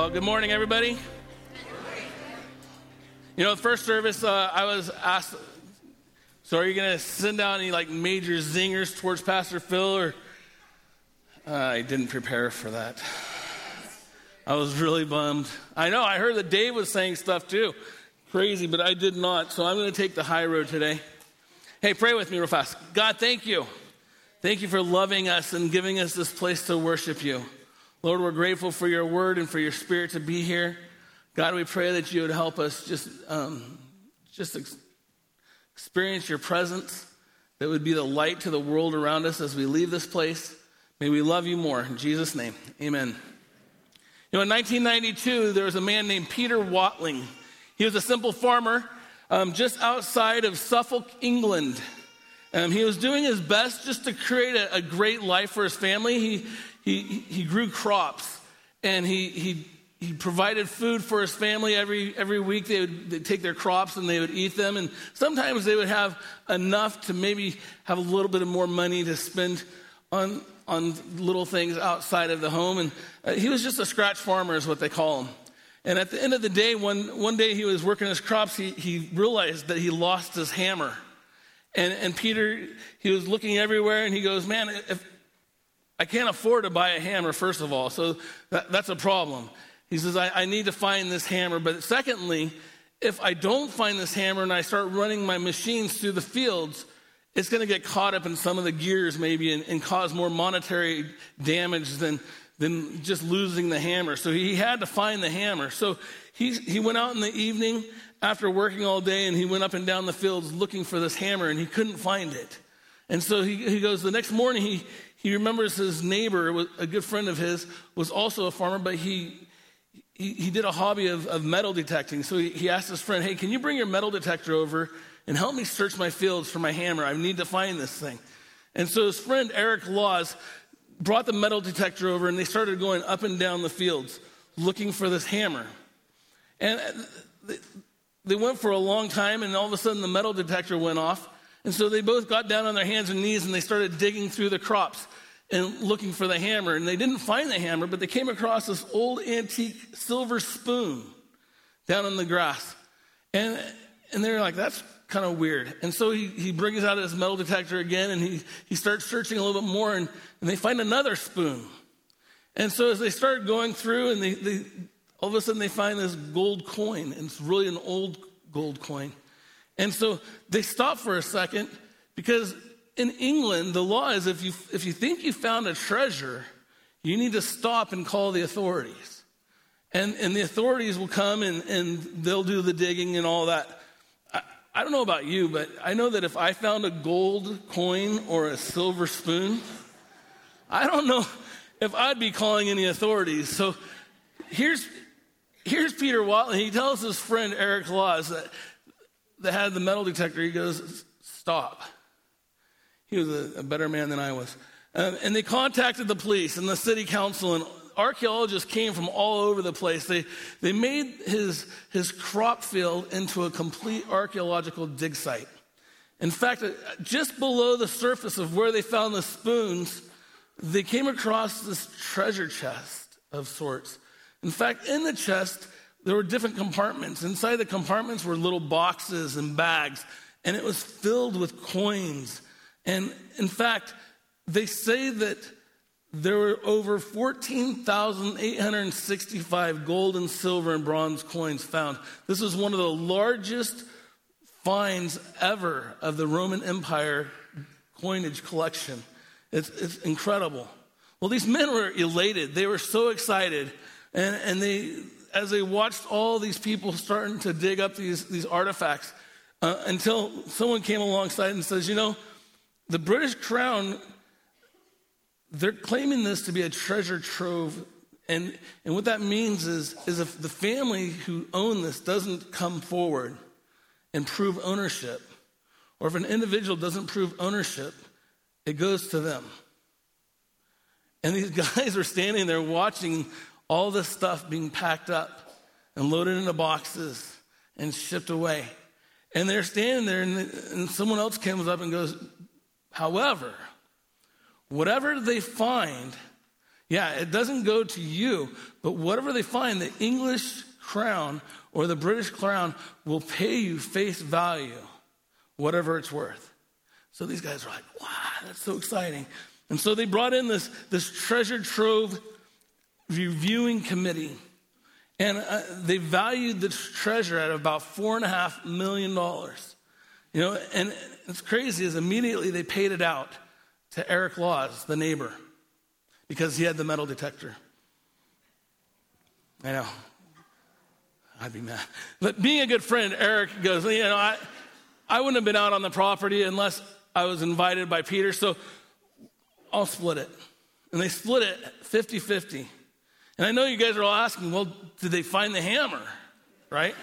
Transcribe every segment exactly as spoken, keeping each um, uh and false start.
Well, good morning, everybody. You know, the first service, uh, I was asked, so are you going to send out any, like, major zingers towards Pastor Phil? Or uh, I didn't prepare for that. I was really bummed. I know, I heard that Dave was saying stuff, too. Crazy, but I did not. So I'm going to take the high road today. Hey, pray with me real fast. God, thank you. Thank you for loving us and giving us this place to worship you. Lord, we're grateful for your word and for your spirit to be here. God, we pray that you would help us just, um, just ex- experience your presence, that would be the light to the world around us as we leave this place. May we love you more. In Jesus' name, amen. You know, in nineteen ninety-two, there was a man named Peter Watling. He was a simple farmer um, just outside of Suffolk, England. Um, he was doing his best just to create a, a great life for his family. He He he grew crops, and he he he provided food for his family every every week. They would they'd take their crops and they would eat them, and sometimes they would have enough to maybe have a little bit of more money to spend on on little things outside of the home. And uh, he was just a scratch farmer, is what they call him. And at the end of the day, one one day he was working his crops. He he realized that he lost his hammer, and and Peter, he was looking everywhere, and he goes, man, if I can't afford to buy a hammer, first of all, so that, that's a problem. He says, I, I need to find this hammer. But secondly, if I don't find this hammer and I start running my machines through the fields, it's going to get caught up in some of the gears maybe and, and cause more monetary damage than, than just losing the hammer. So he had to find the hammer. So he, he went out in the evening after working all day, and he went up and down the fields looking for this hammer, and he couldn't find it. And so he, he goes, the next morning, he He remembers his neighbor, a good friend of his, was also a farmer, but he he, he did a hobby of, of metal detecting. So he, he asked his friend, hey, can you bring your metal detector over and help me search my fields for my hammer? I need to find this thing. And so his friend, Eric Laws, brought the metal detector over, and they started going up and down the fields looking for this hammer. And they went for a long time, and all of a sudden the metal detector went off. And so they both got down on their hands and knees, and they started digging through the crops and looking for the hammer. And they didn't find the hammer, but they came across this old antique silver spoon down in the grass. And and they're like, that's kind of weird. And so he, he brings out his metal detector again, and he, he starts searching a little bit more, and, and they find another spoon. And so as they start going through, and they, they all of a sudden they find this gold coin, and it's really an old gold coin. And so they stop for a second, because in England, the law is if you if you think you found a treasure, you need to stop and call the authorities. And and the authorities will come, and, and they'll do the digging and all that. I, I don't know about you, but I know that if I found a gold coin or a silver spoon, I don't know if I'd be calling any authorities. So here's, here's Peter Watling. He tells his friend Eric Laws that that had the metal detector, he goes, stop. He was a, a better man than I was. Um, and they contacted the police and the city council, and archaeologists came from all over the place. They they made his, his crop field into a complete archaeological dig site. In fact, just below the surface of where they found the spoons, they came across this treasure chest of sorts. In fact, in the chest, there were different compartments. Inside the compartments were little boxes and bags, and it was filled with coins. And in fact, they say that there were over fourteen thousand eight hundred sixty-five gold and silver and bronze coins found. This was one of the largest finds ever of the Roman Empire coinage collection. It's, it's incredible. Well, these men were elated. They were so excited, and, and they... as they watched all these people starting to dig up these, these artifacts, uh, until someone came alongside and says, you know, the British Crown, they're claiming this to be a treasure trove. And, and what that means is, is if the family who own this doesn't come forward and prove ownership, or if an individual doesn't prove ownership, it goes to them. And these guys are standing there watching all this stuff being packed up and loaded into boxes and shipped away. And they're standing there, and, and someone else comes up and goes, however, whatever they find, Yeah, it doesn't go to you, but whatever they find, the English crown or the British crown will pay you face value, whatever it's worth. So these guys are like, wow, that's so exciting. And so they brought in this, this treasure trove reviewing committee. And uh, they valued the treasure at about four and a half million dollars. You know, and it's crazy is immediately they paid it out to Eric Laws, the neighbor, because he had the metal detector. I know. I'd be mad. But being a good friend, Eric goes, you know, I, I wouldn't have been out on the property unless I was invited by Peter, so I'll split it. And they split it fifty-fifty. And I know you guys are all asking, well, did they find the hammer, right?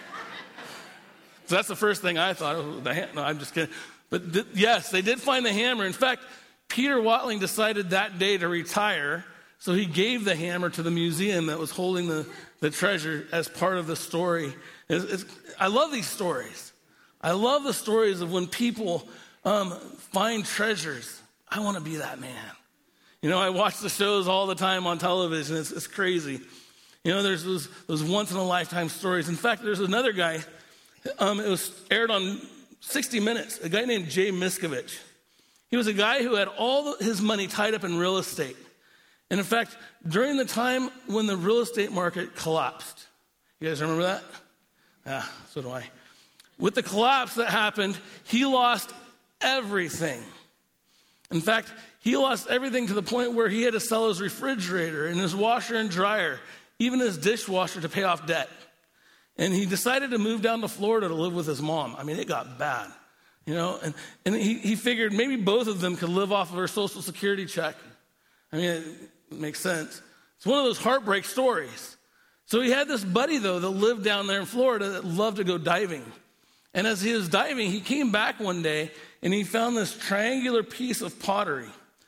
So that's the first thing I thought. Oh, the ham- no, I'm just kidding. But th- yes, they did find the hammer. In fact, Peter Watling decided that day to retire, so he gave the hammer to the museum that was holding the, the treasure as part of the story. It's, it's, I love these stories. I love the stories of when people um, find treasures. I want to be that man. You know, I watch the shows all the time on television. It's, it's crazy. You know, there's those, those once-in-a-lifetime stories. In fact, there's another guy. Um, it was aired on sixty minutes, a guy named Jay Miscovich. He was a guy who had all his money tied up in real estate. And in fact, during the time when the real estate market collapsed, you guys remember that? Yeah, so do I. With the collapse that happened, he lost everything. In fact, he lost everything to the point where he had to sell his refrigerator and his washer and dryer, even his dishwasher, to pay off debt. And he decided to move down to Florida to live with his mom. I mean, it got bad, you know. And, and he, he figured maybe both of them could live off of her Social Security check. I mean, it, it makes sense. It's one of those heartbreak stories. So he had this buddy, though, that lived down there in Florida that loved to go diving. And as he was diving, he came back one day and he found this triangular piece of pottery.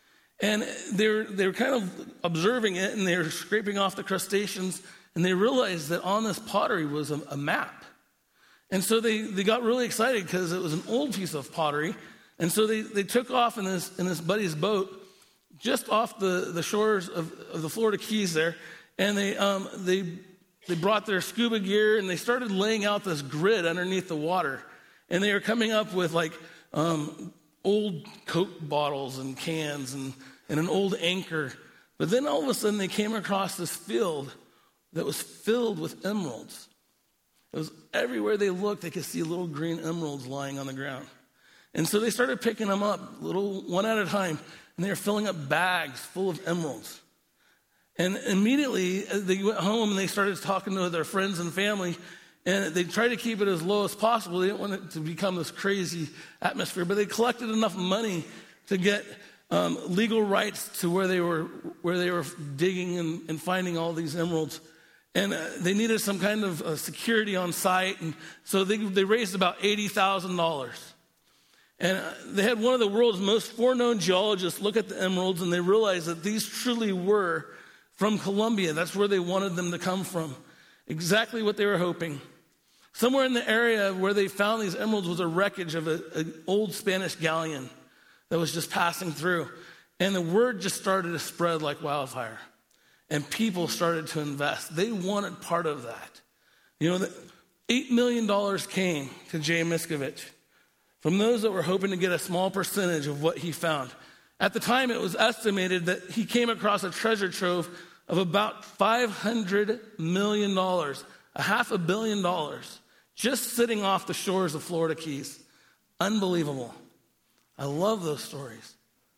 And they were, they were kind of observing it, and they were scraping off the crustaceans, and they realized that on this pottery was a, a map. And so they, they got really excited because it was an old piece of pottery. And so they, they took off in this, in this buddy's boat just off the, the shores of, of the Florida Keys there, and they, um, they, they brought their scuba gear, and they started laying out this grid underneath the water. And they were coming up with like um, old Coke bottles and cans and, and an old anchor. But then all of a sudden they came across this field that was filled with emeralds. It was everywhere they looked, they could see little green emeralds lying on the ground. And so they started picking them up, little one at a time, and they were filling up bags full of emeralds. And immediately they went home and they started talking to their friends and family, and they tried to keep it as low as possible. They didn't want it to become this crazy atmosphere, but they collected enough money to get um, legal rights to where they were where they were digging and, and finding all these emeralds. And uh, they needed some kind of uh, security on site, and so they, they raised about eighty thousand dollars. And uh, they had one of the world's most foreknown geologists look at the emeralds, and they realized that these truly were from Colombia. That's where they wanted them to come from. Exactly what they were hoping. Somewhere in the area where they found these emeralds was a wreckage of an old Spanish galleon that was just passing through. And the word just started to spread like wildfire. And people started to invest. They wanted part of that. You know, eight million dollars came to Jay Miscovich from those that were hoping to get a small percentage of what he found. At the time, it was estimated that he came across a treasure trove of about five hundred million dollars, a half a billion dollars, just sitting off the shores of Florida Keys. Unbelievable. I love those stories.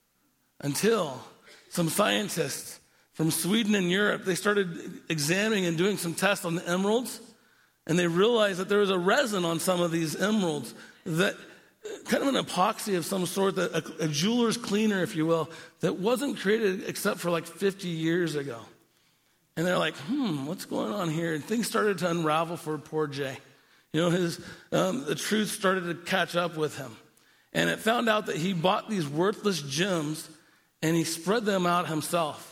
Until some scientists from Sweden and Europe, they started examining and doing some tests on the emeralds, and they realized that there was a resin on some of these emeralds that kind of an epoxy of some sort, that a, a jeweler's cleaner, if you will, that wasn't created except for like fifty years ago. And they're like, hmm, what's going on here? And things started to unravel for poor Jay. You know, his um, the truth started to catch up with him. And it found out that he bought these worthless gems and he spread them out himself.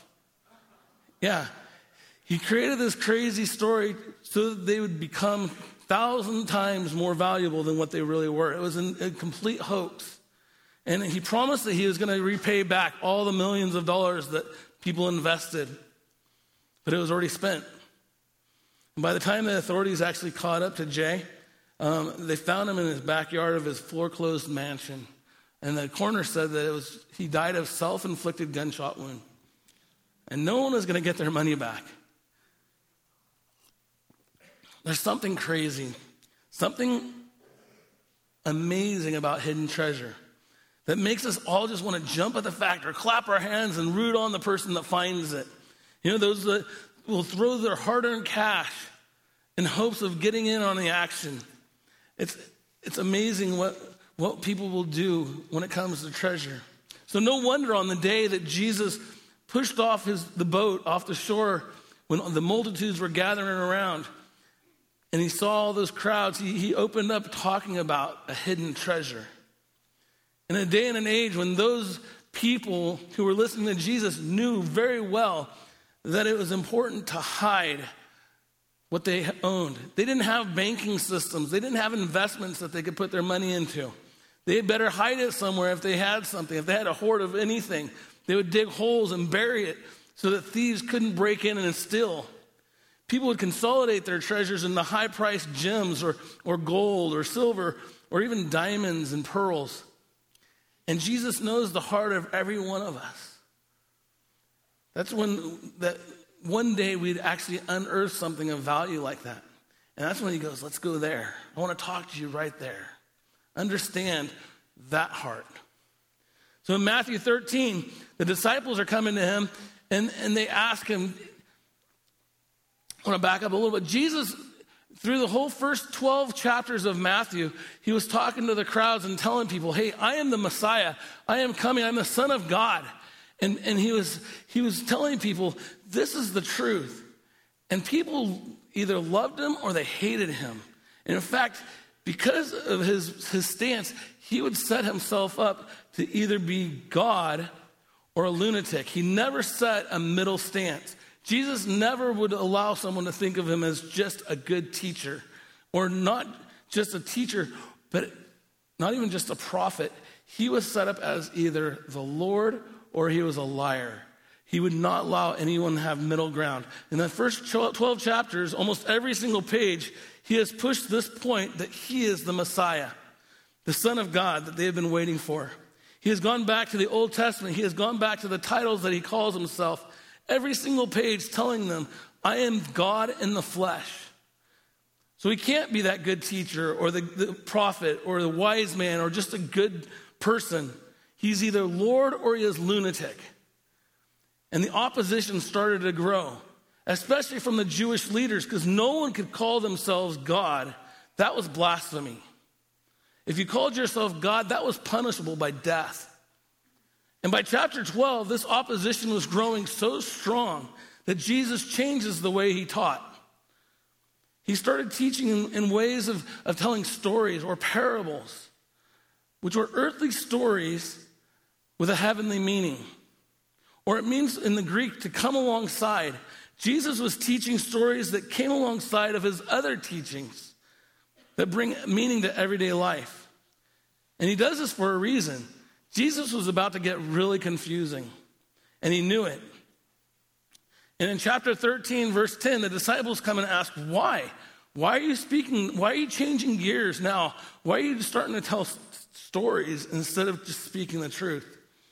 Yeah, he created this crazy story so that they would become thousand times more valuable than what they really were. It was an, a complete hoax. And he promised that he was going to repay back all the millions of dollars that people invested. but it was already spent. And by the time the authorities actually caught up to Jay, um, they found him in his backyard of his foreclosed mansion. And the coroner said that it was he died of self-inflicted gunshot wound. And no one was going to get their money back. There's something crazy, something amazing about hidden treasure that makes us all just want to jump at the fact or clap our hands and root on the person that finds it. You know, those that will throw their hard-earned cash in hopes of getting in on the action. It's it's amazing what, what people will do when it comes to treasure. So no wonder on the day that Jesus pushed off his the boat off the shore when the multitudes were gathering around and he saw all those crowds, he, he opened up talking about a hidden treasure. In a day and an age when those people who were listening to Jesus knew very well that it was important to hide what they owned. They didn't have banking systems. They didn't have investments that they could put their money into. They had better hide it somewhere if they had something. If they had a hoard of anything, they would dig holes and bury it so that thieves couldn't break in and steal. People would consolidate their treasures into high-priced gems or, or gold or silver or even diamonds and pearls. And Jesus knows the heart of every one of us. That's when that one day we'd actually unearth something of value like that. And that's when he goes, let's go there. I want to talk to you right there. Understand that heart. So in Matthew thirteen, the disciples are coming to him and, and they ask him, I want to back up a little bit. Jesus, through the whole first twelve chapters of Matthew, he was talking to the crowds and telling people, hey, I am the Messiah. I am coming. I'm the Son of God. And, and he was he was telling people, this is the truth. And people either loved him or they hated him. And in fact, because of his, his stance, he would set himself up to either be God or a lunatic. He never set a middle stance. Jesus never would allow someone to think of him as just a good teacher, or not just a teacher, but not even just a prophet. He was set up as either the Lord or he was a liar. He would not allow anyone to have middle ground. In the first twelve chapters, almost every single page, he has pushed this point that he is the Messiah, the Son of God that they have been waiting for. He has gone back to the Old Testament. He has gone back to the titles that he calls himself. Every single page telling them, I am God in the flesh. So he can't be that good teacher or the, the prophet or the wise man or just a good person. He's either Lord or he is lunatic. And the opposition started to grow, especially from the Jewish leaders, because no one could call themselves God. That was blasphemy. If you called yourself God, that was punishable by death. And by chapter twelve, this opposition was growing so strong that Jesus changes the way he taught. He started teaching in, in ways of, of telling stories or parables, which were earthly stories with a heavenly meaning. Or it means in the Greek to come alongside. Jesus was teaching stories that came alongside of his other teachings that bring meaning to everyday life. And he does this for a reason. Jesus was about to get really confusing, and he knew it. And in chapter thirteen, verse ten, the disciples come and ask, why? Why are you speaking? Why are you changing gears now? Why are you starting to tell s- stories instead of just speaking the truth?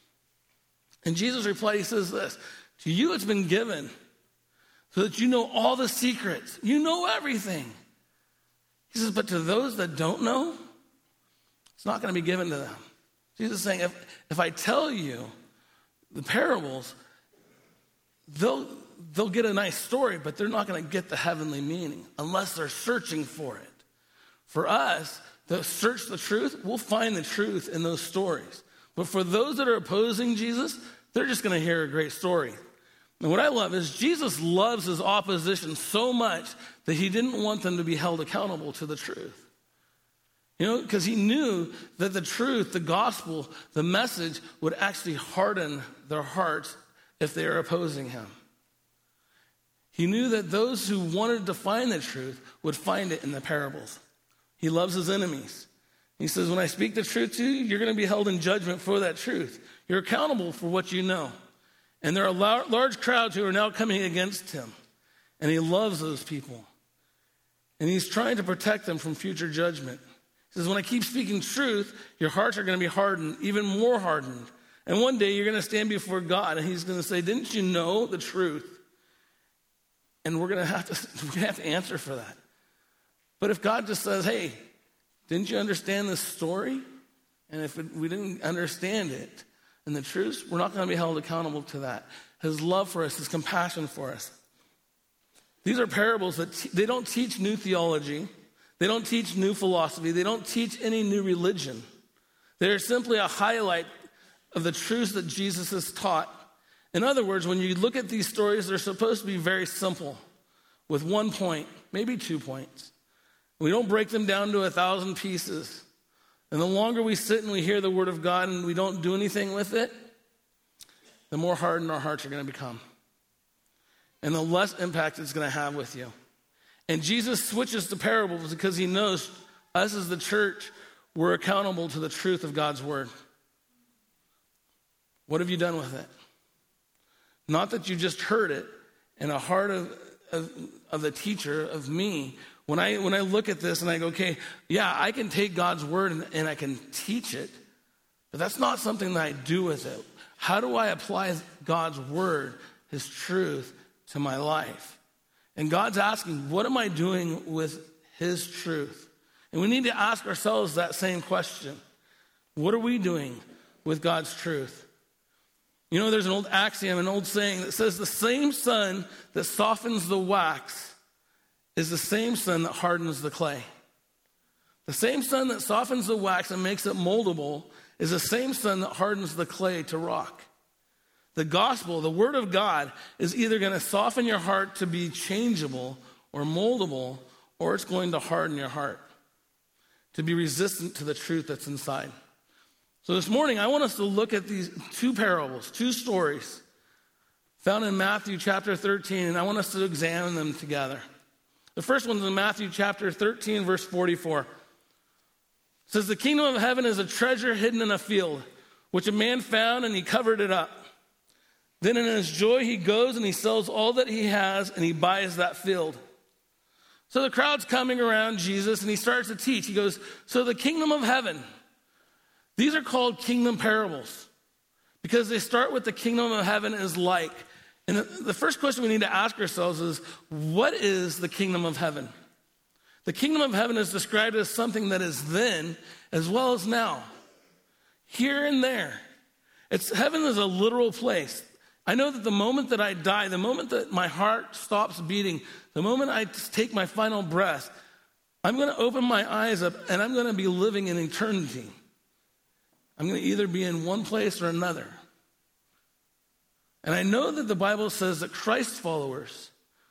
And Jesus replied, he says this, to you it's been given so that you know all the secrets. You know everything. He says, but to those that don't know, it's not going to be given to them. Jesus is saying, if, if I tell you the parables, they'll, they'll get a nice story, but they're not going to get the heavenly meaning unless they're searching for it. For us, to search the truth, we'll find the truth in those stories. But for those that are opposing Jesus, they're just going to hear a great story. And what I love is Jesus loves his opposition so much that he didn't want them to be held accountable to the truth. You know, because he knew that the truth, the gospel, the message would actually harden their hearts if they are opposing him. He knew that those who wanted to find the truth would find it in the parables. He loves his enemies. He says, when I speak the truth to you, you're going to be held in judgment for that truth. You're accountable for what you know. And there are large crowds who are now coming against him. And he loves those people. And he's trying to protect them from future judgment. He says, when I keep speaking truth, your hearts are going to be hardened, even more hardened. And one day you're going to stand before God and he's going to say, didn't you know the truth? And we're going to have to, we're going to have to answer for that. But if God just says, hey, didn't you understand this story? And if it, we didn't understand it and the truth, we're not going to be held accountable to that. His love for us, his compassion for us. These are parables that te- they don't teach new theology. They don't teach new philosophy. They don't teach any new religion. They're simply a highlight of the truths that Jesus has taught. In other words, when you look at these stories, they're supposed to be very simple with one point, maybe two points. We don't break them down to a thousand pieces. And the longer we sit and we hear the word of God and we don't do anything with it, the more hardened our hearts are going to become. And the less impact it's going to have with you. And Jesus switches to parables because he knows us as the church, we're accountable to the truth of God's word. What have you done with it? Not that you just heard it in a heart of, of, of the teacher, of me. When I when I look at this and I go, okay, yeah, I can take God's word and, and I can teach it, but that's not something that I do with it. How do I apply God's word, his truth, to my life? And God's asking, what am I doing with his truth? And we need to ask ourselves that same question. What are we doing with God's truth? You know, there's an old axiom, an old saying that says the same sun that softens the wax is the same sun that hardens the clay. The same sun that softens the wax and makes it moldable is the same sun that hardens the clay to rock. The gospel, the word of God, is either going to soften your heart to be changeable or moldable, or it's going to harden your heart to be resistant to the truth that's inside. So this morning, I want us to look at these two parables, two stories found in Matthew chapter thirteen, and I want us to examine them together. The first one's in Matthew chapter thirteen, verse forty-four. It says, the kingdom of heaven is a treasure hidden in a field, which a man found and he covered it up. Then in his joy, he goes and he sells all that he has and he buys that field. So the crowd's coming around Jesus and he starts to teach. He goes, so the kingdom of heaven, these are called kingdom parables because they start with the kingdom of heaven is like. And the first question we need to ask ourselves is, what is the kingdom of heaven? The kingdom of heaven is described as something that is then as well as now, here and there. It's heaven is a literal place. I know that the moment that I die, the moment that my heart stops beating, the moment I take my final breath, I'm going to open my eyes up and I'm going to be living in eternity. I'm going to either be in one place or another. And I know that the Bible says that Christ followers,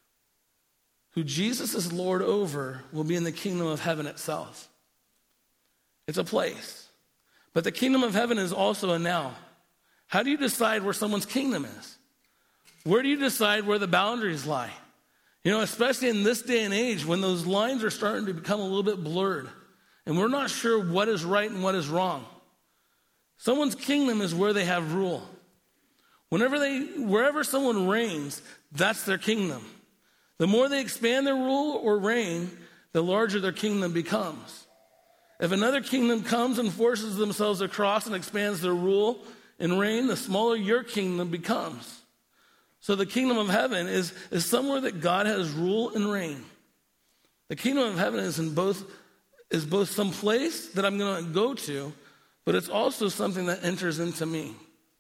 who Jesus is Lord over, will be in the kingdom of heaven itself. It's a place. But the kingdom of heaven is also a now. How do you decide where someone's kingdom is? Where do you decide where the boundaries lie? You know, especially in this day and age when those lines are starting to become a little bit blurred and we're not sure what is right and what is wrong. Someone's kingdom is where they have rule. Whenever they, wherever someone reigns, that's their kingdom. The more they expand their rule or reign, the larger their kingdom becomes. If another kingdom comes and forces themselves across and expands their rule and reign, the smaller your kingdom becomes. So the kingdom of heaven is, is somewhere that God has rule and reign. The kingdom of heaven is in both is both some place that I'm going to go to, but it's also something that enters into me.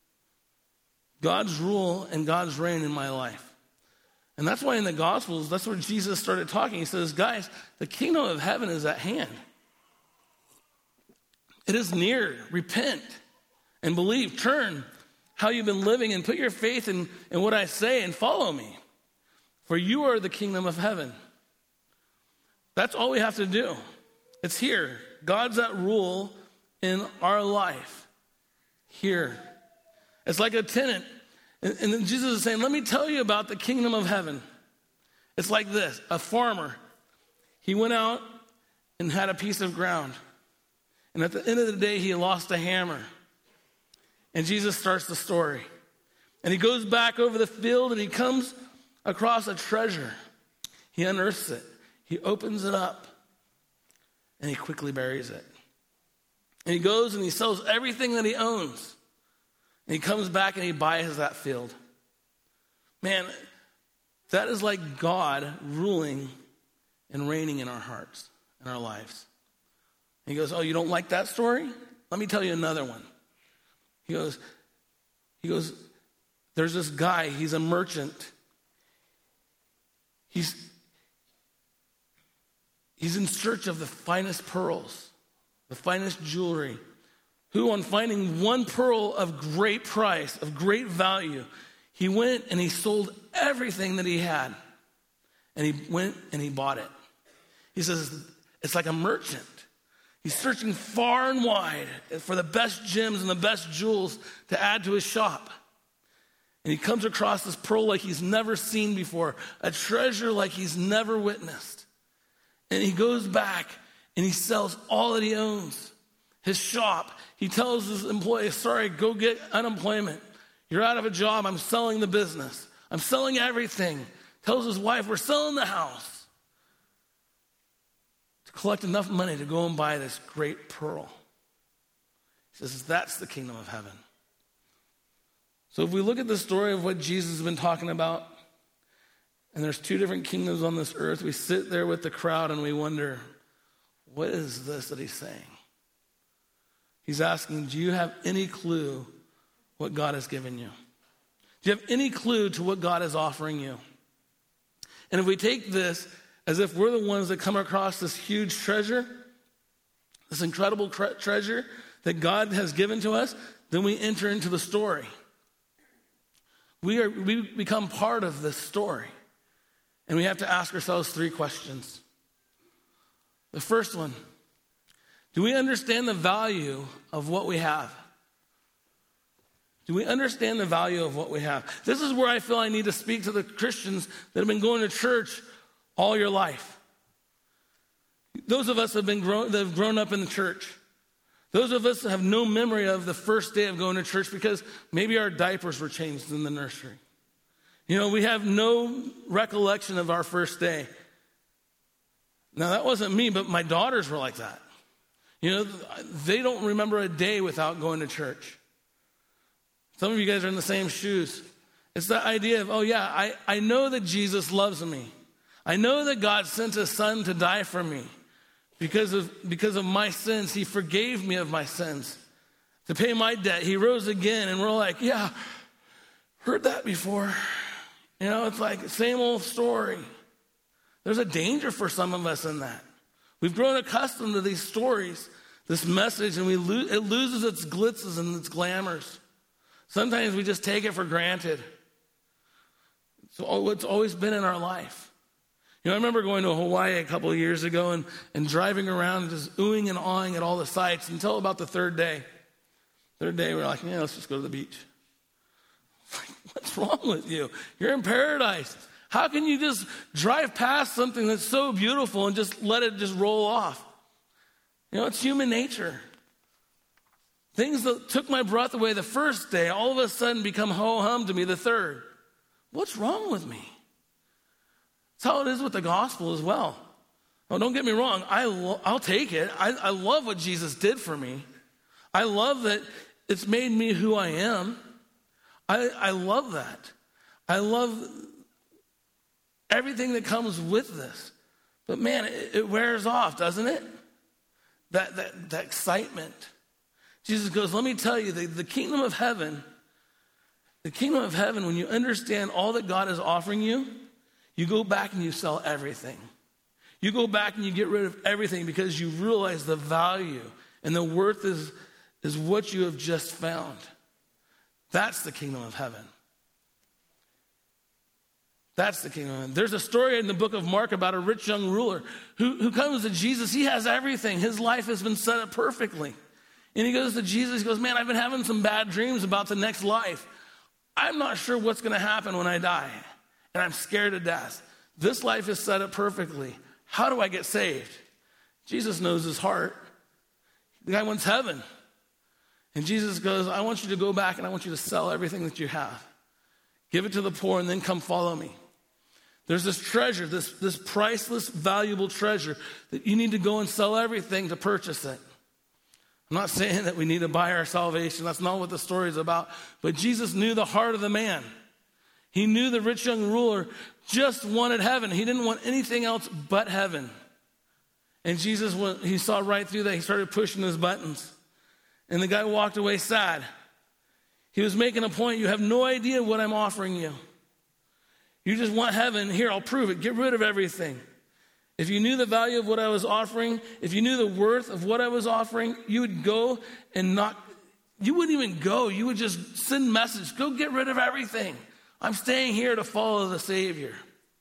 God's rule and God's reign in my life. And that's why in the Gospels, that's where Jesus started talking. He says, guys, the kingdom of heaven is at hand. It is near. Repent and believe. Turn how you've been living and put your faith in, in what I say and follow me. For you are the kingdom of heaven. That's all we have to do. It's here. God's at rule in our life. Here. It's like a tenant. And, and then Jesus is saying, let me tell you about the kingdom of heaven. It's like this. A farmer, he went out and had a piece of ground. And at the end of the day, he lost a hammer. And Jesus starts the story. And he goes back over the field and he comes across a treasure. He unearths it. He opens it up. And he quickly buries it. And he goes and he sells everything that he owns. And he comes back and he buys that field. Man, that is like God ruling and reigning in our hearts, in our lives. And he goes, oh, you don't like that story? Let me tell you another one. He goes, he goes, there's this guy, he's a merchant. He's, he's in search of the finest pearls, the finest jewelry, who on finding one pearl of great price, of great value, he went and he sold everything that he had. And he went and he bought it. He says, it's like a merchant. He's searching far and wide for the best gems and the best jewels to add to his shop. And he comes across this pearl like he's never seen before, a treasure like he's never witnessed. And he goes back and he sells all that he owns, his shop. He tells his employees, sorry, go get unemployment. You're out of a job. I'm selling the business. I'm selling everything. Tells his wife, we're selling the house. To collect enough money to go and buy this great pearl. He says, that's the kingdom of heaven. So if we look at the story of what Jesus has been talking about, and there's two different kingdoms on this earth, we sit there with the crowd and we wonder, what is this that he's saying? He's asking, do you have any clue what God has given you? Do you have any clue to what God is offering you? And if we take this as if we're the ones that come across this huge treasure, this incredible tre- treasure that God has given to us, then we enter into the story. We are we become part of this story. And we have to ask ourselves three questions. The first one, do we understand the value of what we have? Do we understand the value of what we have? This is where I feel I need to speak to the Christians that have been going to church all your life. Those of us have been grown, that have grown up in the church. Those of us that have no memory of the first day of going to church because maybe our diapers were changed in the nursery. You know, we have no recollection of our first day. Now, that wasn't me, but my daughters were like that. You know, they don't remember a day without going to church. Some of you guys are in the same shoes. It's the idea of, oh yeah, I, I know that Jesus loves me. I know that God sent his son to die for me. Because of, because of my sins, he forgave me of my sins. To pay my debt, he rose again. And we're like, yeah, heard that before. You know, it's like same old story. There's a danger for some of us in that. We've grown accustomed to these stories, this message, and we lo- it loses its glitzes and its glamours. Sometimes we just take it for granted. So it's always been in our life. You know, I remember going to Hawaii a couple of years ago and, and driving around and just oohing and awing at all the sights until about the third day. Third day, we were like, yeah, let's just go to the beach. Like, what's wrong with you? You're in paradise. How can you just drive past something that's so beautiful and just let it just roll off? You know, it's human nature. Things that took my breath away the first day, all of a sudden become ho-hum to me the third. What's wrong with me? That's how it is with the gospel as well. Oh, don't get me wrong. I lo- I'll take it. I, I love what Jesus did for me. I love that it's made me who I am. I, I love that. I love everything that comes with this. But man, it, it wears off, doesn't it? That, that, that excitement. Jesus goes, let me tell you, the, the kingdom of heaven, the kingdom of heaven, when you understand all that God is offering you, you go back and you sell everything. You go back and you get rid of everything because you realize the value and the worth is, is what you have just found. That's the kingdom of heaven. That's the kingdom of heaven. There's a story in the book of Mark about a rich young ruler who, who comes to Jesus. He has everything. His life has been set up perfectly. And he goes to Jesus. He goes, man, I've been having some bad dreams about the next life. I'm not sure what's going to happen when I die. And I'm scared to death. This life is set up perfectly. How do I get saved? Jesus knows his heart. The guy wants heaven. And Jesus goes, I want you to go back and I want you to sell everything that you have. Give it to the poor and then come follow me. There's this treasure, this, this priceless, valuable treasure that you need to go and sell everything to purchase it. I'm not saying that we need to buy our salvation. That's not what the story is about. But Jesus knew the heart of the man. He knew the rich young ruler just wanted heaven. He didn't want anything else but heaven. And Jesus, he saw right through that. He started pushing his buttons. And the guy walked away sad. He was making a point. You have no idea what I'm offering you. You just want heaven. Here, I'll prove it. Get rid of everything. If you knew the value of what I was offering, if you knew the worth of what I was offering, you would go and not, you wouldn't even go. You would just send a message. Go get rid of everything. I'm staying here to follow the Savior.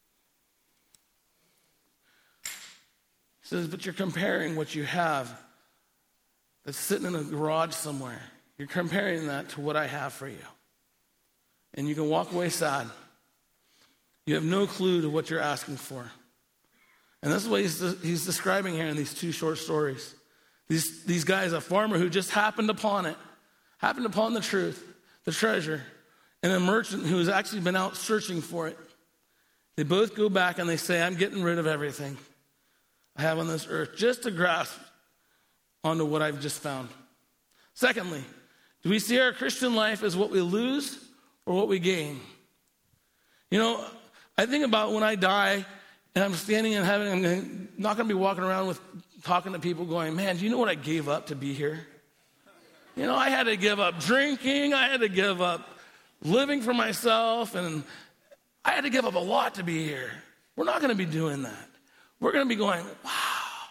He says, but you're comparing what you have that's sitting in a garage somewhere. You're comparing that to what I have for you. And you can walk away sad. You have no clue to what you're asking for. And this is what he's, he's describing here in these two short stories. These, these guys, a farmer who just happened upon it, happened upon the truth, the treasure, and a merchant who has actually been out searching for it. They both go back and they say, I'm getting rid of everything I have on this earth just to grasp onto what I've just found. Secondly, do we see our Christian life as what we lose or what we gain? You know, I think about when I die and I'm standing in heaven, I'm gonna, not going to be walking around with talking to people going, man, do you know what I gave up to be here? You know, I had to give up drinking. I had to give up living for myself. And I had to give up a lot to be here. We're not going to be doing that. We're going to be going, wow.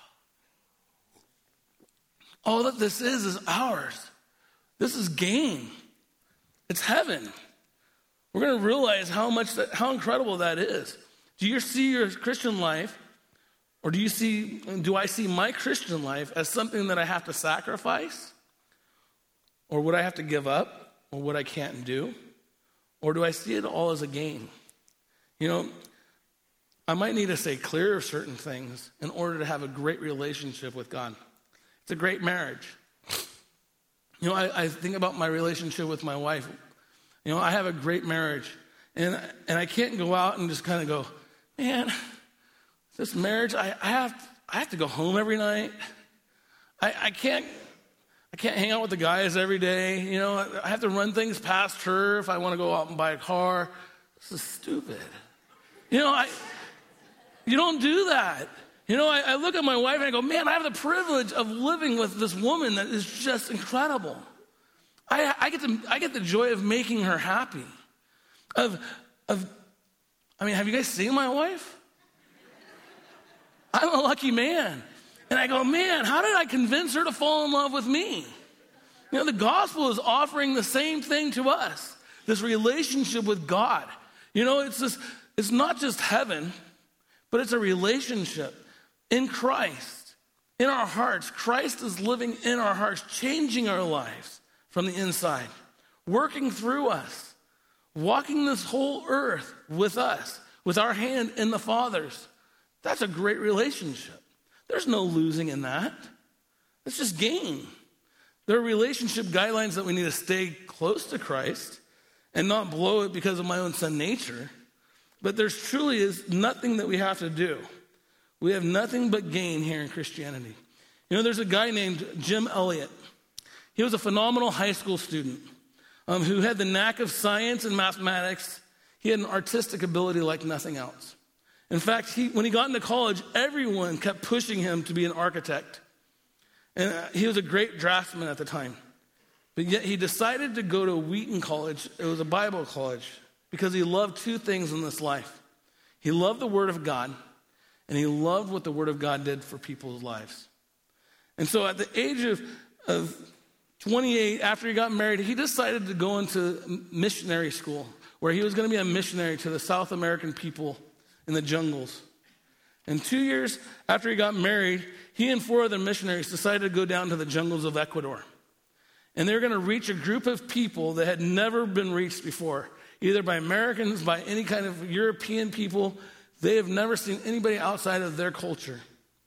All that this is is ours. This is gain. It's heaven. We're going to realize how much that, how incredible that is. Do you see your Christian life, or do you see, do I see my Christian life as something that I have to sacrifice, or what I have to give up, or what I can't do, or do I see it all as a gain? You know, I might need to say clear of certain things in order to have a great relationship with God. It's a great marriage. You know, I, I think about my relationship with my wife. You know, I have a great marriage, and and I can't go out and just kind of go, man, this marriage, I, I have I have to go home every night. I, I can't I can't hang out with the guys every day. You know, I, I have to run things past her if I want to go out and buy a car. This is stupid. You know, I you don't do that. You know, I, I look at my wife and I go, man, I have the privilege of living with this woman that is just incredible. I, I get the I get the joy of making her happy. Of of I mean, have you guys seen my wife? I'm a lucky man. And I go, man, how did I convince her to fall in love with me? You know, the gospel is offering the same thing to us. This relationship with God. You know, it's this, it's not just heaven, but it's a relationship in Christ. In our hearts. Christ is living in our hearts, changing our lives from the inside, working through us, walking this whole earth with us, with our hand in the Father's. That's a great relationship. There's no losing in that. It's just gain. There are relationship guidelines that we need to stay close to Christ and not blow it because of my own sin nature. But there's truly is nothing that we have to do. We have nothing but gain here in Christianity. You know, there's a guy named Jim Elliot. He was a phenomenal high school student um, who had the knack of science and mathematics. He had an artistic ability like nothing else. In fact, he, when he got into college, everyone kept pushing him to be an architect. And uh, he was a great draftsman at the time. But yet he decided to go to Wheaton College. It was a Bible college because he loved two things in this life. He loved the Word of God, and he loved what the Word of God did for people's lives. And so at the age of, of twenty-eight, after he got married, he decided to go into missionary school, where he was going to be a missionary to the South American people in the jungles. And two years after he got married, he and four other missionaries decided to go down to the jungles of Ecuador. And they were going to reach a group of people that had never been reached before, either by Americans, by any kind of European people. They have never seen anybody outside of their culture.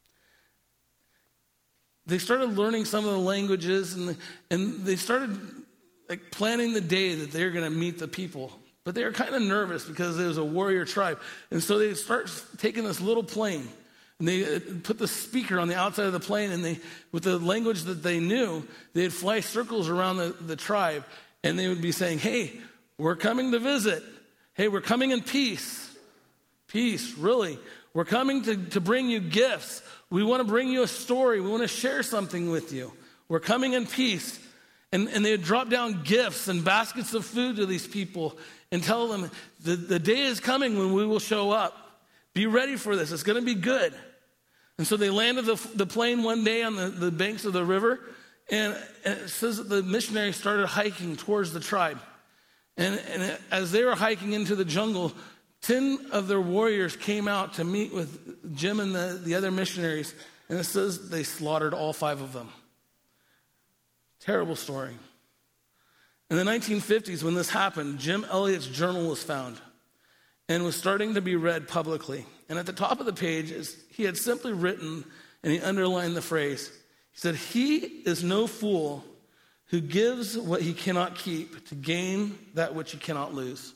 They started learning some of the languages, and, and they started like planning the day that they were going to meet the people But they were kind of nervous because it was a warrior tribe. And so they start taking this little plane, and they put the speaker on the outside of the plane, and they, with the language that they knew, they'd fly circles around the, the tribe, and they would be saying, hey, we're coming to visit. Hey, we're coming in peace. Peace, really. We're coming to, to bring you gifts. We want to bring you a story. We want to share something with you. We're coming in peace. And, and they would drop down gifts and baskets of food to these people and tell them, the, the day is coming when we will show up. Be ready for this. It's going to be good. And so they landed the, the plane one day on the, the banks of the river, and, and it says that the missionaries started hiking towards the tribe. And, and as they were hiking into the jungle, ten of their warriors came out to meet with Jim and the, the other missionaries, and it says they slaughtered all five of them. Terrible story. In the nineteen fifties, when this happened, Jim Elliot's journal was found and was starting to be read publicly. And at the top of the page, is, he had simply written, and he underlined the phrase. He said, "He is no fool who gives what he cannot keep to gain that which he cannot lose."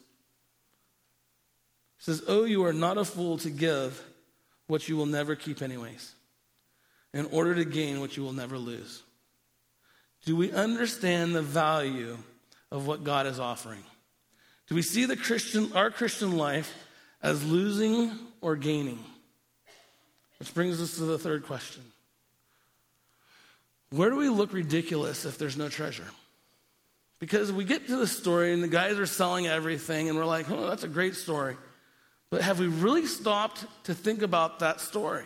He says, "Oh, you are not a fool to give what you will never keep anyways, in order to gain what you will never lose." Do we understand the value of what God is offering? Do we see the Christian, our Christian life as losing or gaining? Which brings us to the third question. Where do we look ridiculous if there's no treasure? Because we get to the story and the guys are selling everything and we're like, oh, that's a great story. But have we really stopped to think about that story?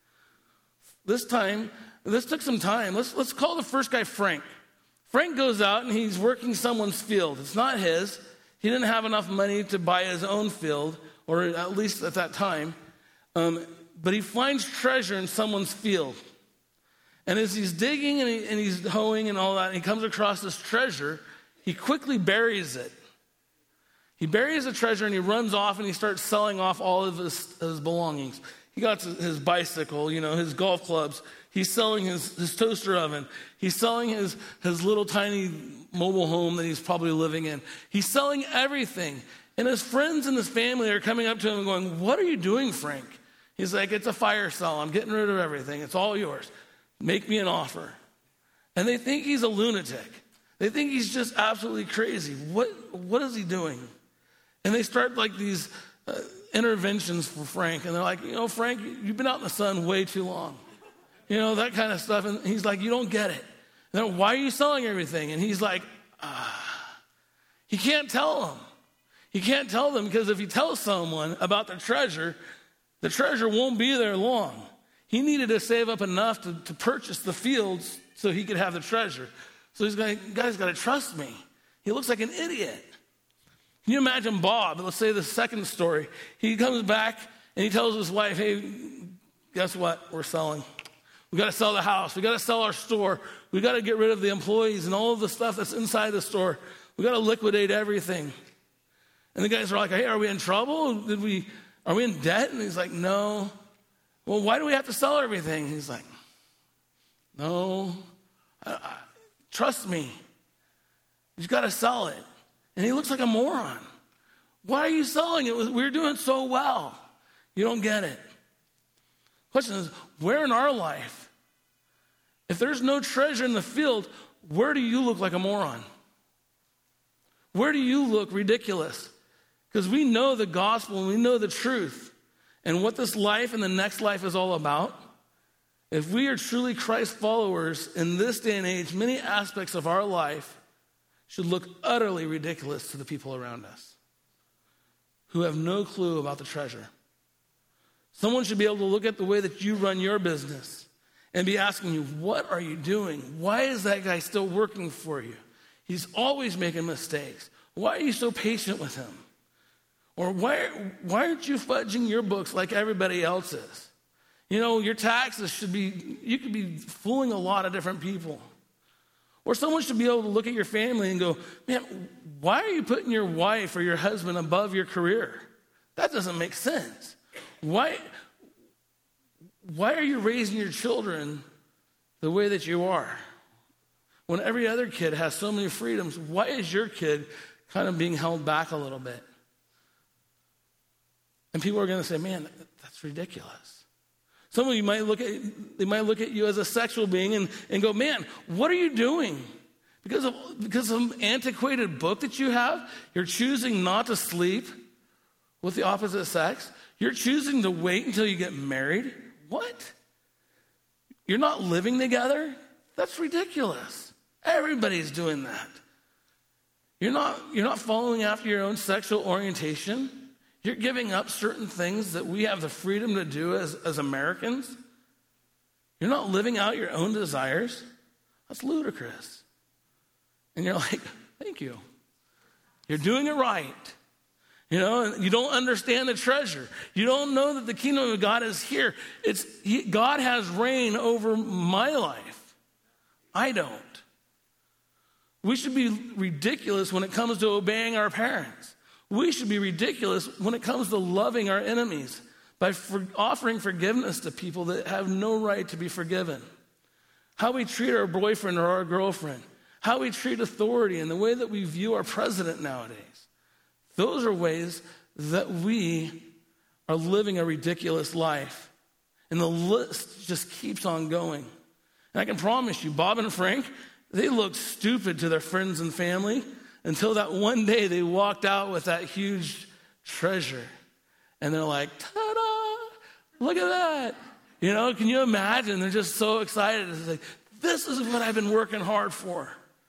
This time, this took some time. Let's, let's call the first guy Frank. Frank goes out and he's working someone's field. It's not his. He didn't have enough money to buy his own field, or at least at that time. Um, but he finds treasure in someone's field. And as he's digging and, he, and he's hoeing and all that, and he comes across this treasure, he quickly buries it. He buries the treasure and he runs off and he starts selling off all of his, his belongings. He got his bicycle, you know, his golf clubs. He's selling his, his toaster oven. He's selling his, his little tiny mobile home that he's probably living in. He's selling everything. And his friends and his family are coming up to him and going, "What are you doing, Frank?" He's like, "It's a fire sale. I'm getting rid of everything. It's all yours. Make me an offer." And they think he's a lunatic. They think he's just absolutely crazy. What, what is he doing? And they start like these uh, interventions for Frank. And they're like, "You know, Frank, you've been out in the sun way too long." You know, that kind of stuff. And he's like, "You don't get it." And then, "Why are you selling everything?" And he's like, ah. He can't tell them. He can't tell them because if he tells someone about the treasure, the treasure won't be there long. He needed to save up enough to, to purchase the fields so he could have the treasure. So he's going, "You guys got to trust me." He looks like an idiot. Can you imagine Bob? Let's say the second story. He comes back and he tells his wife, "Hey, guess what? We're selling. We got to sell the house. We got to sell our store. We got to get rid of the employees and all of the stuff that's inside the store. We got to liquidate everything." And the guys are like, "Hey, are we in trouble? Did we? Are we in debt?" And he's like, "No." "Well, why do we have to sell everything?" He's like, "No, I, I, trust me. You've got to sell it." And he looks like a moron. "Why are you selling it? We're doing so well." You don't get it. Question is, where in our life, if there's no treasure in the field, where do you look like a moron? Where do you look ridiculous? Because we know the gospel and we know the truth and what this life and the next life is all about. If we are truly Christ followers in this day and age, many aspects of our life should look utterly ridiculous to the people around us who have no clue about the treasure. Someone should be able to look at the way that you run your business and be asking you, "What are you doing? Why is that guy still working for you? He's always making mistakes. Why are you so patient with him?" Or why, why aren't you fudging your books like everybody else is? You know, your taxes should be, you could be fooling a lot of different people. Or someone should be able to look at your family and go, "Man, why are you putting your wife or your husband above your career? That doesn't make sense. Why, why are you raising your children the way that you are? When every other kid has so many freedoms, why is your kid kind of being held back a little bit?" And people are going to say, man, that's ridiculous. Some of you might look at, they might look at you as a sexual being and, and go, man, what are you doing? Because of, because of some antiquated book that you have, you're choosing not to sleep with the opposite sex. You're choosing to wait until you get married. What? You're not living together? That's ridiculous. Everybody's doing that. You're not, you're not following after your own sexual orientation. You're giving up certain things that we have the freedom to do as, as Americans. You're not living out your own desires. That's ludicrous. And you're like, thank you. You're doing it right. You know, and you don't understand the treasure. You don't know that the kingdom of God is here. It's he, God has reign over my life. I don't. We should be ridiculous when it comes to obeying our parents. We should be ridiculous when it comes to loving our enemies by for offering forgiveness to people that have no right to be forgiven. How we treat our boyfriend or our girlfriend. How we treat authority and the way that we view our president nowadays. Those are ways that we are living a ridiculous life. And the list just keeps on going. And I can promise you, Bob and Frank, they looked stupid to their friends and family until that one day they walked out with that huge treasure. And they're like, ta-da, look at that. You know, can you imagine? They're just so excited. It's like, this is what I've been working hard for.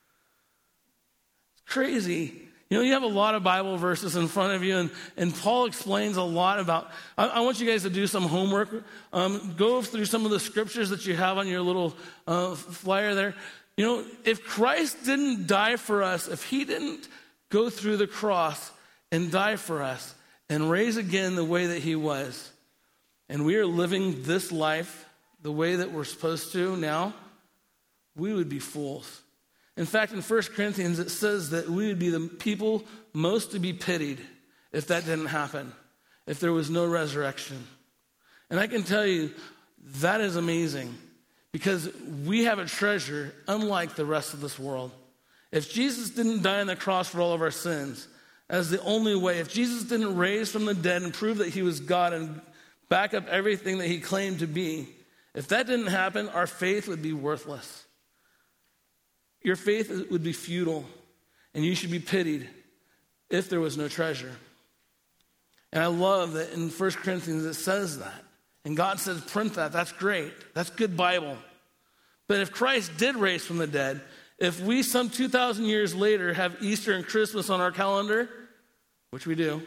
It's crazy. You know, you have a lot of Bible verses in front of you, and, and Paul explains a lot about, I, I want you guys to do some homework. Um, go through some of the scriptures that you have on your little uh, flyer there. You know, if Christ didn't die for us, if he didn't go through the cross and die for us and raise again the way that he was, and we are living this life the way that we're supposed to now, we would be fools. In fact, in First Corinthians, it says that we would be the people most to be pitied if that didn't happen, if there was no resurrection. And I can tell you, that is amazing because we have a treasure unlike the rest of this world. If Jesus didn't die on the cross for all of our sins as the only way, if Jesus didn't raise from the dead and prove that he was God and back up everything that he claimed to be, if that didn't happen, our faith would be worthless. Your faith would be futile, and you should be pitied if there was no treasure. And I love that in First Corinthians it says that. And God says, print that. That's great. That's good Bible. But if Christ did raise from the dead, if we some two thousand years later have Easter and Christmas on our calendar, which we do,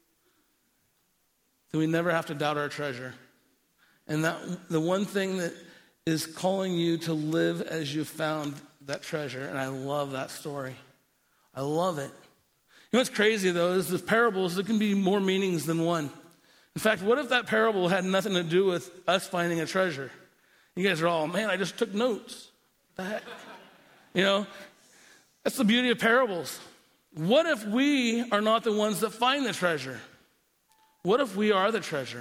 then we never have to doubt our treasure. And that the one thing that is calling you to live as you found that treasure, and I love that story. I love it. You know what's crazy, though, is the parables, there can be more meanings than one. In fact, what if that parable had nothing to do with us finding a treasure? You guys are all, man, I just took notes. What the heck? You know, that's the beauty of parables. What if we are not the ones that find the treasure? What if we are the treasure?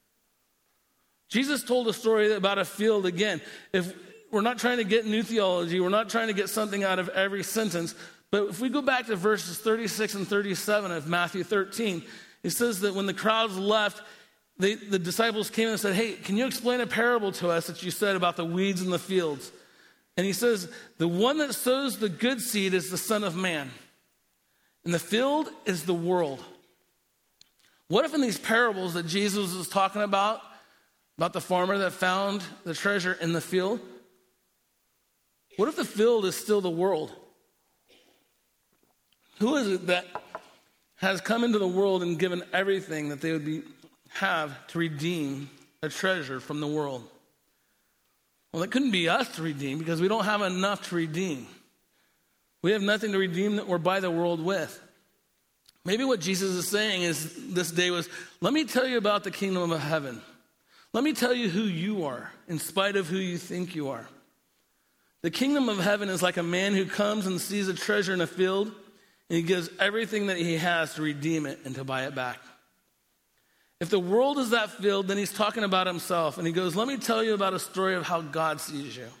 Jesus told a story about a field again. If we're not trying to get new theology, we're not trying to get something out of every sentence, but if we go back to verses thirty-six and thirty-seven of Matthew thirteen, it says that when the crowds left, they, the disciples came and said, hey, can you explain a parable to us that you said about the weeds in the fields? And he says, the one that sows the good seed is the Son of Man, and the field is the world. What if in these parables that Jesus was talking about, about the farmer that found the treasure in the field, what if the field is still the world? Who is it that has come into the world and given everything that they would be, have to redeem a treasure from the world? Well, it couldn't be us to redeem because we don't have enough to redeem. We have nothing to redeem that we're by the world with. Maybe what Jesus is saying is this day was, let me tell you about the kingdom of heaven. Let me tell you who you are in spite of who you think you are. The kingdom of heaven is like a man who comes and sees a treasure in a field, and he gives everything that he has to redeem it and to buy it back. If the world is that field, then he's talking about himself, and he goes, let me tell you about a story of how God sees you.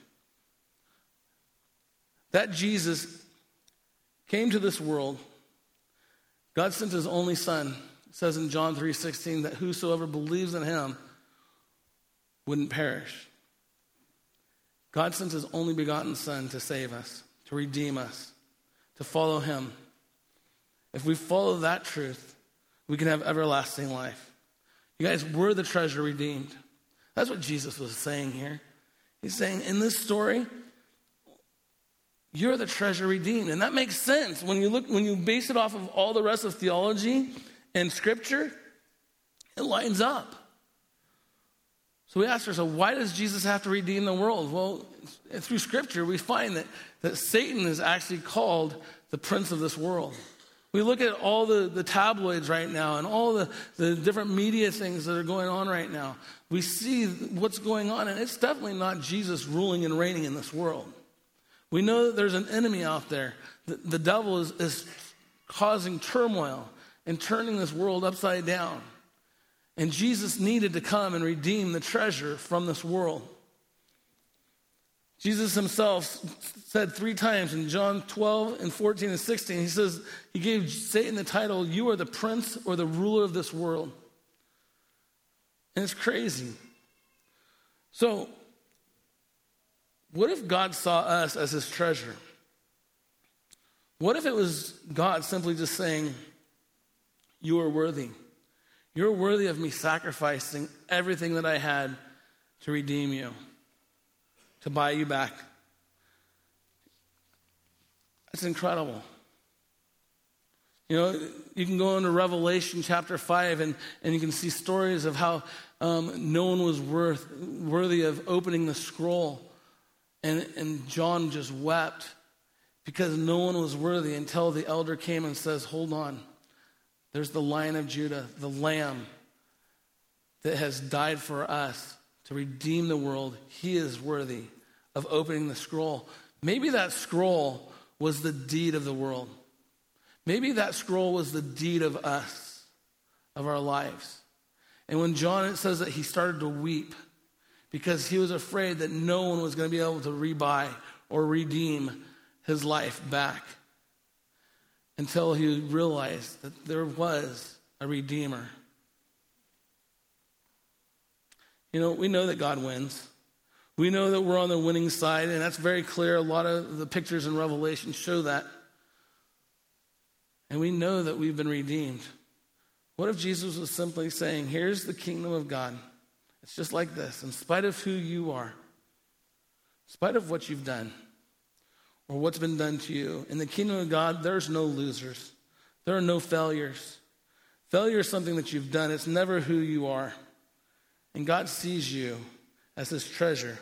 That Jesus came to this world. God sent his only son, It says in John three sixteen that whosoever believes in him wouldn't perish. God sent his only begotten Son to save us, to redeem us, to follow him. If we follow that truth, we can have everlasting life. You guys, we're the treasure redeemed. That's what Jesus was saying here. He's saying in this story, you're the treasure redeemed. And that makes sense. When you look, when you base it off of all the rest of theology and scripture, it lines up. So we ask ourselves, why does Jesus have to redeem the world? Well, through scripture, we find that, that Satan is actually called the prince of this world. We look at all the, the tabloids right now and all the, the different media things that are going on right now. We see what's going on, and it's definitely not Jesus ruling and reigning in this world. We know that there's an enemy out there. The, the devil is, is causing turmoil and turning this world upside down. And Jesus needed to come and redeem the treasure from this world. Jesus himself said three times in John twelve and fourteen and sixteen, he says, he gave Satan the title, you are the prince or the ruler of this world. And it's crazy. So, what if God saw us as his treasure? What if it was God simply just saying, you are worthy. You're worthy of me sacrificing everything that I had to redeem you, to buy you back. That's incredible. You know, you can go into Revelation chapter five and, and you can see stories of how um, no one was worth, worthy of opening the scroll. And, and John just wept because no one was worthy until the elder came and says, hold on. There's the Lion of Judah, the Lamb that has died for us to redeem the world. He is worthy of opening the scroll. Maybe that scroll was the deed of the world. Maybe that scroll was the deed of us, of our lives. And when John, it says that he started to weep because he was afraid that no one was going to be able to rebuy or redeem his life back. Until he realized that there was a redeemer. You know, we know that God wins. We know that we're on the winning side, and that's very clear. A lot of the pictures in Revelation show that. And we know that we've been redeemed. What if Jesus was simply saying, here's the kingdom of God. It's just like this. In spite of who you are, in spite of what you've done, or what's been done to you. In the kingdom of God, there's no losers. There are no failures. Failure is something that you've done. It's never who you are. And God sees you as his treasure.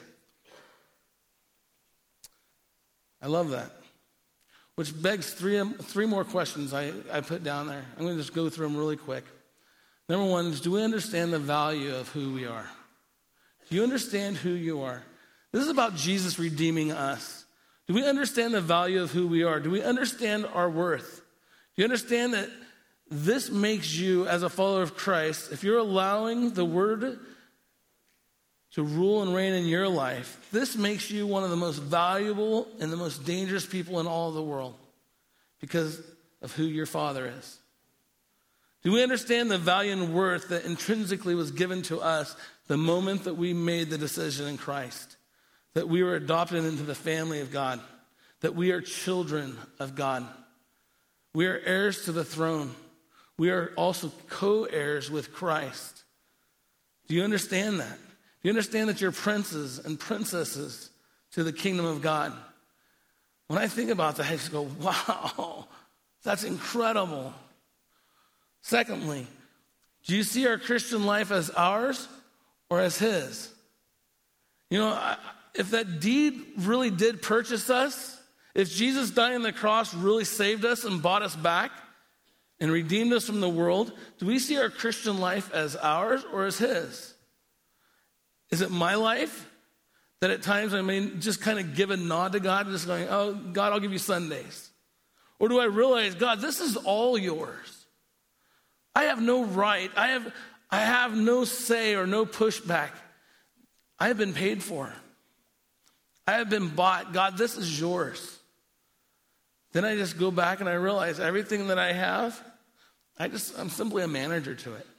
I love that. Which begs three, three more questions I, I put down there. I'm going to just go through them really quick. Number one is, do we understand the value of who we are? Do you understand who you are? This is about Jesus redeeming us. Do we understand the value of who we are? Do we understand our worth? Do you understand that this makes you, as a follower of Christ, if you're allowing the word to rule and reign in your life, this makes you one of the most valuable and the most dangerous people in all of the world because of who your Father is. Do we understand the value and worth that intrinsically was given to us the moment that we made the decision in Christ? That we were adopted into the family of God. That we are children of God. We are heirs to the throne. We are also co-heirs with Christ. Do you understand that? Do you understand that you're princes and princesses to the kingdom of God? When I think about that, I just go, wow, that's incredible. Secondly, do you see our Christian life as ours or as his? You know, I, if that deed really did purchase us, if Jesus dying on the cross really saved us and bought us back and redeemed us from the world, do we see our Christian life as ours or as his? Is it my life that at times I may just kind of give a nod to God, just going, oh, God, I'll give you Sundays? Or do I realize, God, this is all yours. I have no right. I have, I have no say or no pushback. I have been paid for. I have been bought. God, this is yours. Then I just go back and I realize everything that I have, I just, I'm simply a manager to it.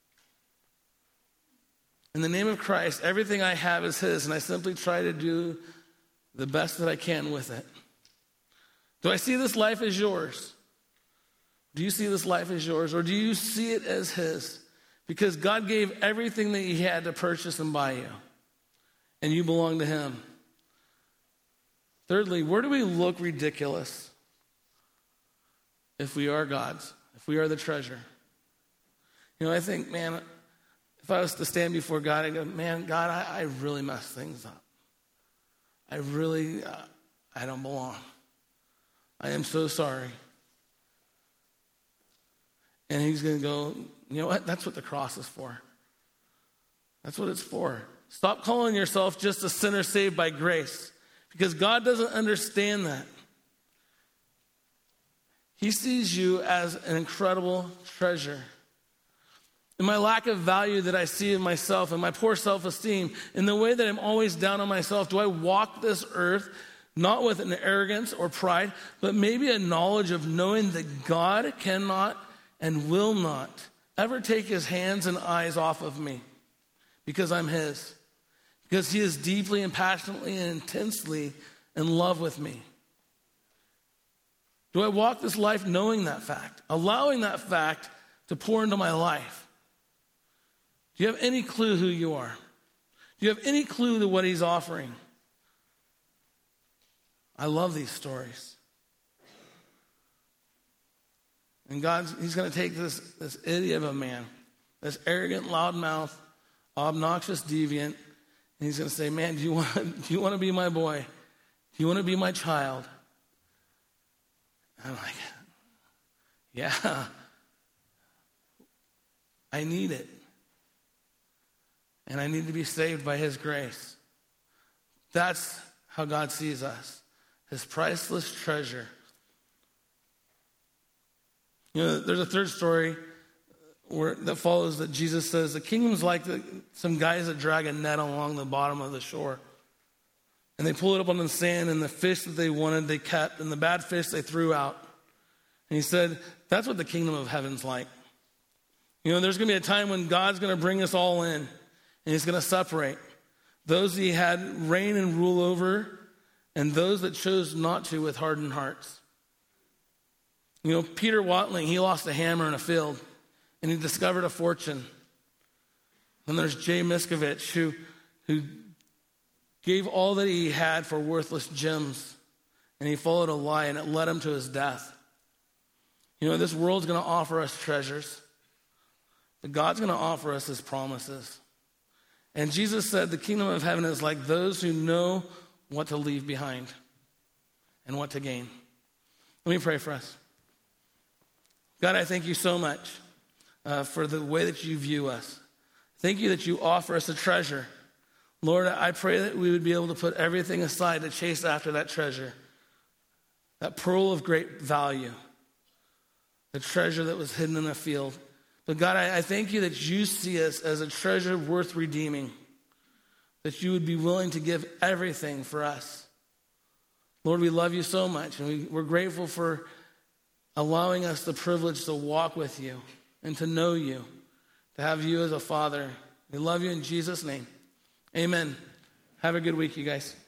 In the name of Christ, everything I have is his, and I simply try to do the best that I can with it. Do I see this life as yours? Do you see this life as yours, or do you see it as his? Because God gave everything that he had to purchase and buy you, and you belong to him. Thirdly, where do we look ridiculous if we are God's, if we are the treasure? You know, I think, man, if I was to stand before God and go, man, God, I, I really messed things up. I really, uh, I don't belong. I am so sorry. And he's going to go, you know what? That's what the cross is for. That's what it's for. Stop calling yourself just a sinner saved by grace, because God doesn't understand that. He sees you as an incredible treasure. In my lack of value that I see in myself and my poor self-esteem, in the way that I'm always down on myself, do I walk this earth not with an arrogance or pride, but maybe a knowledge of knowing that God cannot and will not ever take his hands and eyes off of me because I'm his, because he is deeply and passionately and intensely in love with me? Do I walk this life knowing that fact, allowing that fact to pour into my life? Do you have any clue who you are? Do you have any clue to what he's offering? I love these stories. And God's, he's going to take this, this idiot of a man, this arrogant, loudmouth, obnoxious deviant, and he's going to say, man, do you want, do you want to be my boy? Do you want to be my child? And I'm like, yeah, I need it. And I need to be saved by his grace. That's how God sees us, his priceless treasure. You know, there's a third story where, that follows that Jesus says the kingdom's like the, some guys that drag a net along the bottom of the shore. And they pull it up on the sand, and the fish that they wanted, they kept, and the bad fish they threw out. And he said, that's what the kingdom of heaven's like. You know, there's going to be a time when God's going to bring us all in, and he's going to separate those he had reign and rule over and those that chose not to with hardened hearts. You know, Peter Watling, he lost a hammer in a field, and he discovered a fortune. And there's Jay Miskovich, who, who gave all that he had for worthless gems, and he followed a lie, and it led him to his death. You know, this world's going to offer us treasures, but God's going to offer us his promises. And Jesus said the kingdom of heaven is like those who know what to leave behind and what to gain. Let me pray for us. God, I thank you so much uh, for the way that you view us. Thank you that you offer us a treasure. Lord, I pray that we would be able to put everything aside to chase after that treasure, that pearl of great value, the treasure that was hidden in a field. But God, I, I thank you that you see us as a treasure worth redeeming, that you would be willing to give everything for us. Lord, we love you so much, and we, we're grateful for allowing us the privilege to walk with you and to know you, to have you as a father. We love you in Jesus' name. Amen. Have a good week, you guys.